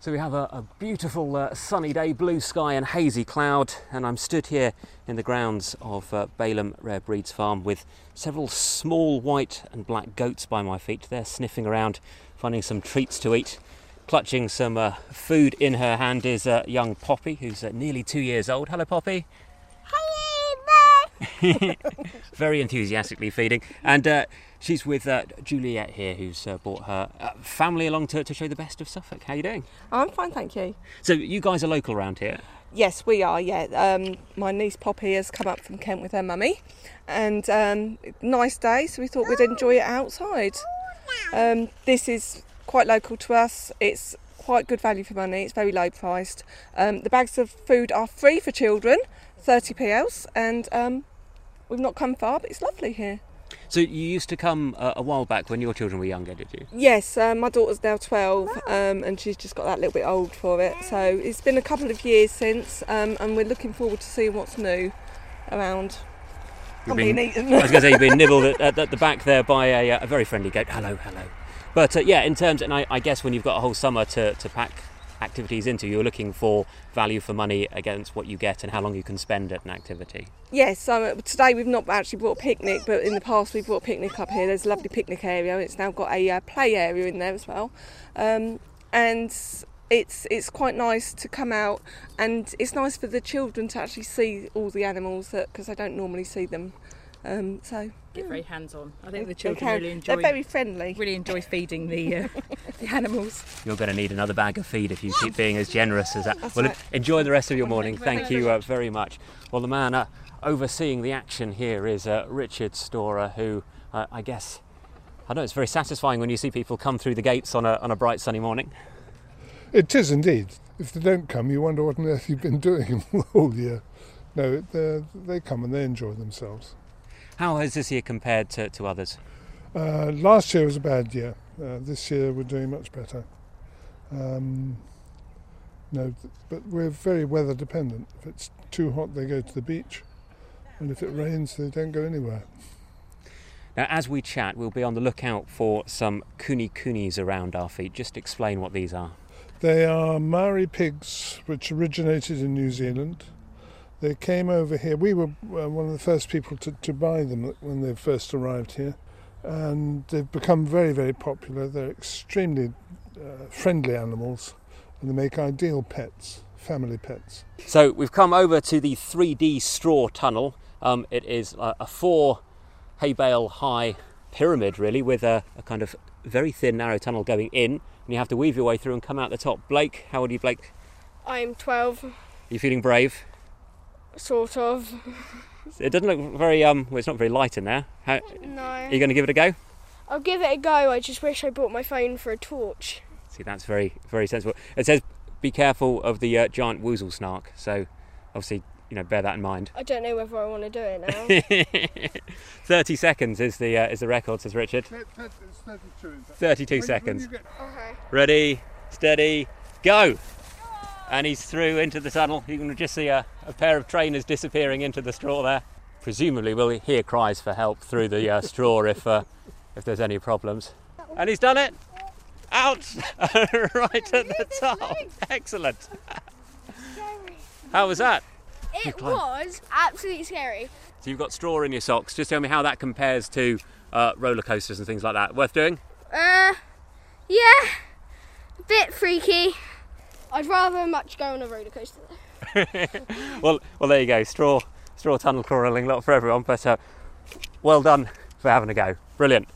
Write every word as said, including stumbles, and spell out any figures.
So we have a, a beautiful uh, sunny day, blue sky and hazy cloud, and I'm stood here in the grounds of uh, Balham Rare Breeds Farm with several small white and black goats by my feet. They're sniffing around, finding some treats to eat. Clutching some uh, food in her hand is uh, young Poppy, who's uh, nearly two years old. Hello, Poppy. Hello. Very enthusiastically feeding. And uh, she's with uh, Juliet here, who's uh, brought her uh, family along to, to show the best of Suffolk. How are you doing? I'm fine, thank you. So you guys are local around here? Yes, we are, yeah. Um, my niece Poppy has come up from Kent with her mummy, and um, nice day, so we thought we'd enjoy it outside. Um, this is quite local to us. It's quite good value for money. It's very low priced. Um, the bags of food are free for children, thirty p else, and um, we've not come far, but it's lovely here. So you used to come uh, a while back when your children were younger, did you? Yes, um, my daughter's now twelve, um, and she's just got that little bit old for it. So it's been a couple of years since, um, and we're looking forward to seeing what's new around. I'm being eaten. I was going to say you've been nibbled at, at, at the back there by a, a very friendly goat. Hello, hello. But uh, yeah, in terms, and I, I guess when you've got a whole summer to, to pack activities into, you're looking for value for money against what you get and how long you can spend at an activity. Yes, um, today we've not actually brought a picnic, but in the past we've brought a picnic up here. There's a lovely picnic area, and it's now got a uh, play area in there as well. Um, and it's it's quite nice to come out, and it's nice for the children to actually see all the animals that because they don't normally see them. Um, so Get very hands-on. I think they, the children they really enjoy. They're very friendly. Really enjoy feeding the uh, the animals. You're going to need another bag of feed if you keep being as generous as that. That's well, right. Enjoy the rest of your morning. Thank you Thank very you uh, very much. Well, the man uh, overseeing the action here is uh, Richard Storer, who uh, I guess I know it's very satisfying when you see people come through the gates on a on a bright sunny morning. It is indeed. If they don't come, you wonder what on earth you've been doing all year. No, they come and they enjoy themselves. How has this year compared to, to others? Uh, last year was a bad year. Uh, this year we're doing much better. Um, no, but we're very weather dependent. If it's too hot, they go to the beach, and if it rains, they don't go anywhere. Now, as we chat, we'll be on the lookout for some kuni kunis around our feet. Just explain what these are. They are Maori pigs, which originated in New Zealand. They came over here. We were uh, one of the first people to, to buy them when they first arrived here. And they've become very, very popular. They're extremely uh, friendly animals, and they make ideal pets, family pets. So we've come over to the three D straw tunnel. Um, it is a, a four hay bale high pyramid, really, with a, a kind of very thin, narrow tunnel going in. And you have to weave your way through and come out the top. Blake, how old are you, Blake? I'm twelve. Are you feeling brave? Sort of. It doesn't look very, um, well, it's not very light in there. How, No. Are you going to give it a go? I'll give it a go. I just wish I brought my phone for a torch. See, that's very, very sensible. It says, be careful of the uh, giant woozle snark. So, obviously, you know, bear that in mind. I don't know whether I want to do it now. Thirty seconds is the uh, is the record, says Richard. Thirty-two seconds. Okay. Ready, steady, go! And he's through into the tunnel. You can just see a, a pair of trainers disappearing into the straw there. Presumably we'll hear cries for help through the uh, straw if uh, if there's any problems. And he's done it! Out! Right at the top. Excellent. How was that? It was absolutely scary. So you've got straw in your socks. Just tell me how that compares to uh, roller coasters and things like that. Worth doing? Uh, yeah. A bit freaky. I'd rather much go on a roller coaster though. well, well, there you go. Straw, straw tunnel crawling, not for everyone, but uh, well done for having a go. Brilliant.